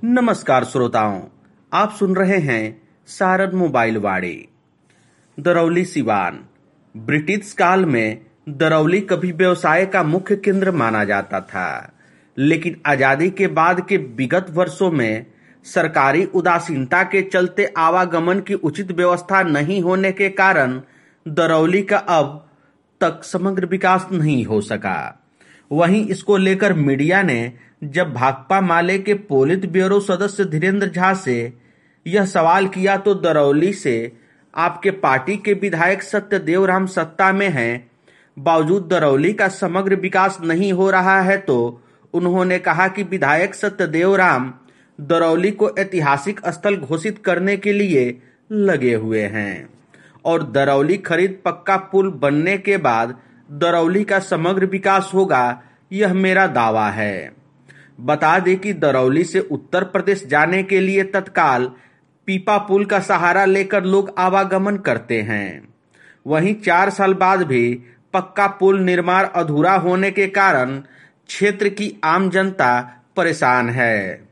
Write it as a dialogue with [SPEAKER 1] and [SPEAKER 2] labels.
[SPEAKER 1] नमस्कार श्रोताओं, आप सुन रहे हैं सारद मोबाइल वाणी। दरौली सिवान। ब्रिटिश काल में दरौली कभी व्यवसाय का मुख्य केंद्र माना जाता था, लेकिन आजादी के बाद के विगत वर्षों में सरकारी उदासीनता के चलते आवागमन की उचित व्यवस्था नहीं होने के कारण दरौली का अब तक समग्र विकास नहीं हो सका। वहीं इसको लेकर मीडिया ने जब भाकपा माले के पोलित ब्यूरो सदस्य धीरेन्द्र झा से यह सवाल किया तो दरौली से आपके पार्टी के विधायक सत्यदेव राम सत्ता में हैं, बावजूद दरौली का समग्र विकास नहीं हो रहा है, तो उन्होंने कहा कि विधायक सत्यदेव राम दरौली को ऐतिहासिक स्थल घोषित करने के लिए लगे हुए हैं और दरौली खरीद पक्का पुल बनने के बाद दरौली का समग्र विकास होगा, यह मेरा दावा है। बता दें कि दरौली से उत्तर प्रदेश जाने के लिए तत्काल पीपा पुल का सहारा लेकर लोग आवागमन करते हैं। वहीं 4 साल बाद भी पक्का पुल निर्माण अधूरा होने के कारण क्षेत्र की आम जनता परेशान है।